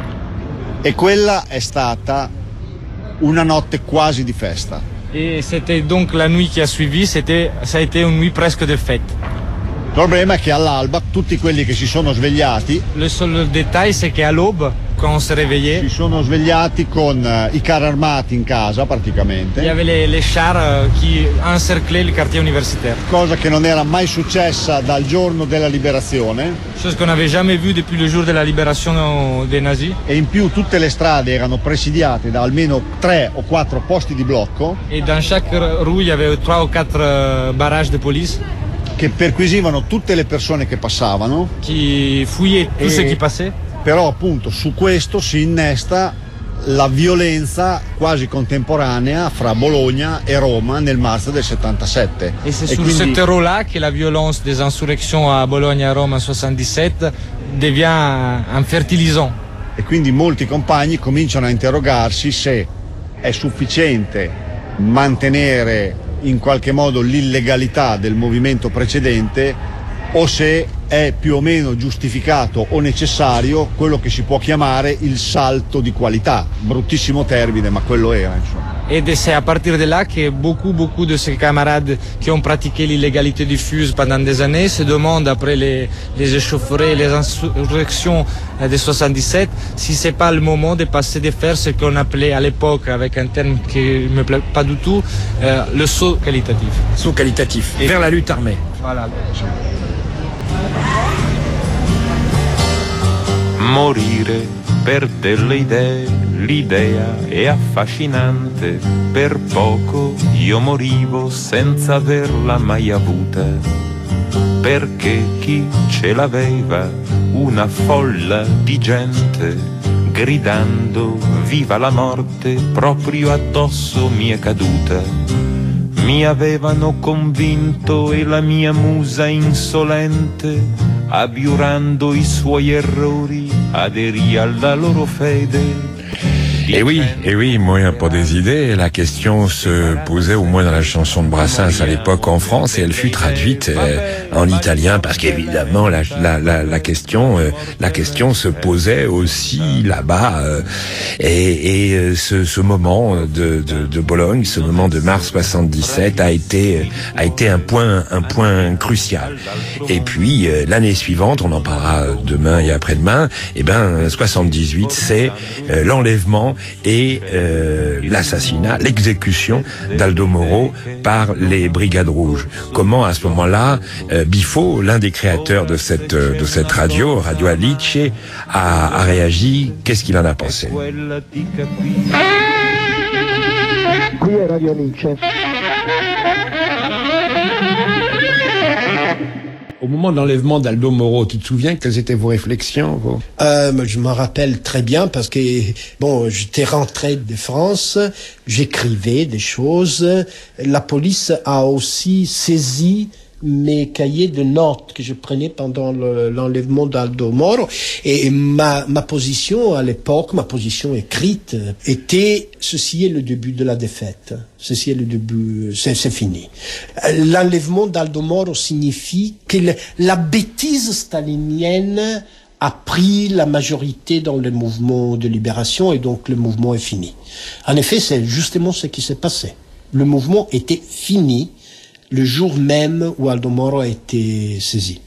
E quella è stata una notte quasi di festa. Et c'était donc la nuit qui a suivi, ça a été une nuit presque de fête. Il problema è che all'alba tutti quelli che si sono svegliati, le seul détail c'est qu'à l'aube, quand on s'est réveillé, si sono svegliati con i carri armati in casa praticamente. Il y avait les chars qui encerclaient le quartier universitaire. Cosa che non era mai successa dal giorno della liberazione. Chose qu'on n'avait jamais vu depuis le jour de la libération des nazis. E in più tutte le strade erano presidiate da almeno 3 o 4 posti di blocco. Et dans chaque rue il y avait 3 ou 4 barrages de police. Che perquisivano tutte le persone che passavano. Qui fouillaient tout ce qui passait. Però appunto su questo si innesta la violenza quasi contemporanea fra Bologna e Roma nel marzo del 77. Et c'est sur ce terreau-là que la violence des insurrections à Bologne et à Rome en 77 devient un fertilisant. E quindi molti compagni cominciano a interrogarsi se è sufficiente mantenere in qualche modo l'illegalità del movimento precedente o se è più o meno giustificato o necessario quello che si può chiamare il salto di qualità. Bruttissimo termine, ma quello era, insomma. Et c'est à partir de là que beaucoup de ces camarades qui ont pratiqué l'illégalité diffuse pendant des années se demandent, après les échauffourées, les insurrections de 77, si c'est pas le moment de passer de faire ce qu'on appelait à l'époque, avec un terme qui ne me plaît pas du tout, le saut qualitatif. Saut qualitatif, et vers la lutte armée. Voilà. Morire per delle idee, l'idea è affascinante, per poco io morivo senza averla mai avuta, perché chi ce l'aveva, una folla di gente, gridando viva la morte, proprio addosso mi è caduta. Mi avevano convinto e la mia musa insolente, abiurando i suoi errori, aderì alla loro fede. Et oui, moi, pour des idées, la question se posait au moins dans la chanson de Brassens à l'époque en France, et elle fut traduite en italien, parce qu'évidemment la question se posait aussi là-bas, et ce moment de Bologne, ce moment de mars 77 a été un point crucial. Et puis l'année suivante, on en parlera demain et après-demain, 78, c'est l'enlèvement et l'assassinat, l'exécution d'Aldo Moro par les Brigades Rouges. Comment à ce moment-là, Bifo, l'un des créateurs de cette radio Alice, a réagi? Qu'est-ce qu'il en a pensé? Qui è Radio Alice. Au moment de l'enlèvement d'Aldo Moro, tu te souviens quelles étaient vos réflexions Je m'en rappelle très bien parce que j'étais rentré de France, j'écrivais des choses. La police a aussi saisi mes cahiers de notes que je prenais pendant l'enlèvement d'Aldo Moro. Et ma position à l'époque, ma position écrite, était ceci est le début de la défaite. Ceci est le début, c'est fini. L'enlèvement d'Aldo Moro signifie que la bêtise stalinienne a pris la majorité dans le mouvement de libération et donc le mouvement est fini. En effet, c'est justement ce qui s'est passé. Le mouvement était fini le jour même où Aldo Moro a été saisi.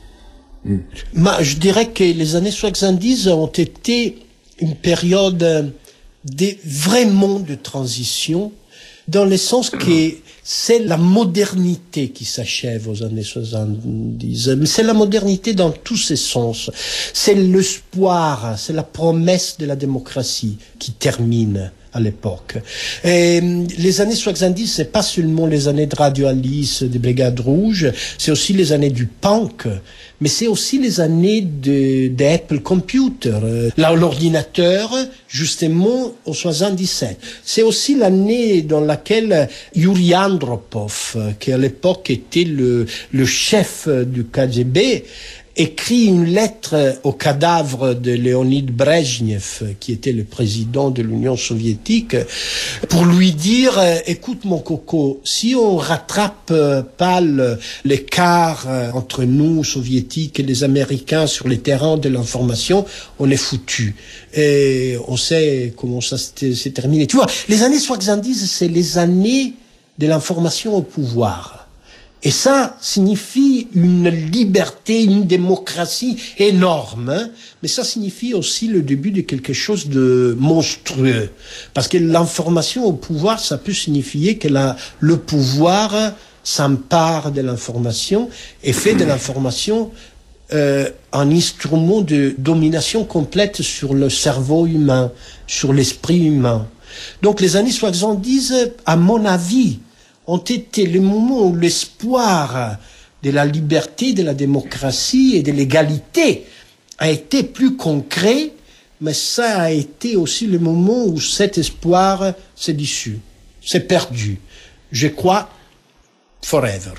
Je dirais que les années 70 ont été une période vraiment de transition, dans le sens que c'est la modernité qui s'achève aux années 70. Mais c'est la modernité dans tous ses sens. C'est l'espoir, c'est la promesse de la démocratie qui termine à l'époque. Et les années 70, c'est pas seulement les années de Radio Alice, des Brigades Rouges, c'est aussi les années du punk, mais c'est aussi les années d'Apple Computer, l'ordinateur, justement, au 77. C'est aussi l'année dans laquelle Yuri Andropov, qui à l'époque était le chef du KGB, écrit une lettre au cadavre de Léonid Brejnev, qui était le président de l'Union soviétique, pour lui dire « Écoute mon coco, si on rattrape pas l'écart entre nous, soviétiques, et les Américains sur les terrains de l'information, on est foutu. » Et on sait comment ça s'est terminé. Tu vois, les années 70, c'est les années de l'information au pouvoir. Et ça signifie une liberté, une démocratie énorme, hein, mais ça signifie aussi le début de quelque chose de monstrueux. Parce que l'information au pouvoir, ça peut signifier que le pouvoir s'empare de l'information et fait de l'information un instrument de domination complète sur le cerveau humain, sur l'esprit humain. Donc les années 70, à mon avis, ont été le moment où l'espoir de la liberté, de la démocratie et de l'égalité a été plus concret, mais ça a été aussi le moment où cet espoir s'est dissous, s'est perdu. Je crois, forever.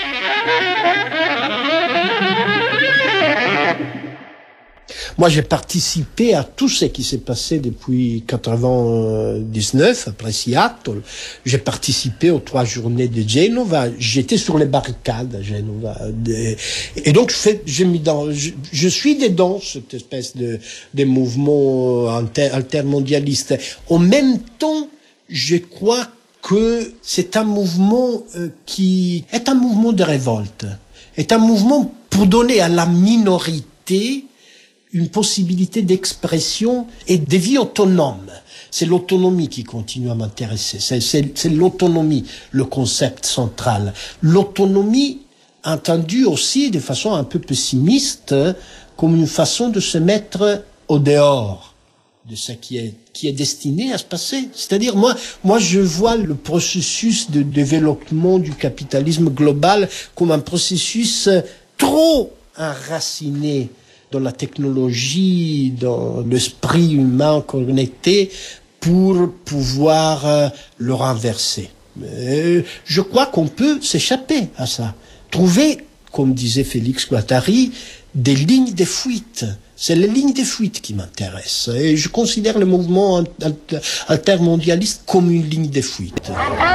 Moi, j'ai participé à tout ce qui s'est passé depuis 99, après Seattle. J'ai participé aux 3 journées de Genova. J'étais sur les barricades à Genova. Et donc, je suis dedans cette espèce de mouvement altermondialiste. En même temps, je crois que c'est un mouvement qui est un mouvement de révolte. Est un mouvement pour donner à la minorité une possibilité d'expression et de vie autonome. C'est l'autonomie qui continue à m'intéresser. C'est l'autonomie, le concept central. L'autonomie, entendue aussi de façon un peu pessimiste, comme une façon de se mettre au dehors de ce qui est destiné à se passer. C'est-à-dire, moi, je vois le processus de développement du capitalisme global comme un processus trop enraciné dans la technologie, dans l'esprit humain connecté, pour pouvoir le renverser. Je crois qu'on peut s'échapper à ça. Trouver, comme disait Félix Guattari, des lignes de fuite. C'est les lignes de fuite qui m'intéressent. Et je considère le mouvement altermondialiste comme une ligne de fuite.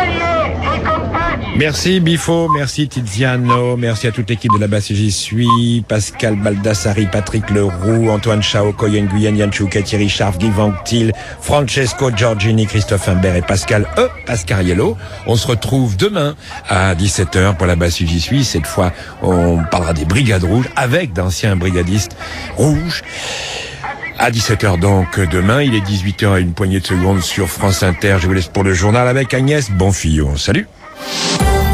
Merci Bifo, merci Tiziano, merci à toute l'équipe de la basse J'y suis, Pascal Baldassari, Patrick Leroux, Antoine Chao, Koyen Nguyen, Yann Chouquet, Thierry Scharf, Guy Vanctil, Francesco Giorgini, Christophe Imbert et Pascal Pascariello. On se retrouve demain à 17h pour la basse J'y suis. Cette fois, on parlera des Brigades Rouges avec d'anciens brigadistes rouges. À 17h donc demain, il est 18h à une poignée de secondes sur France Inter. Je vous laisse pour le journal avec Agnès Bonfillon. Salut!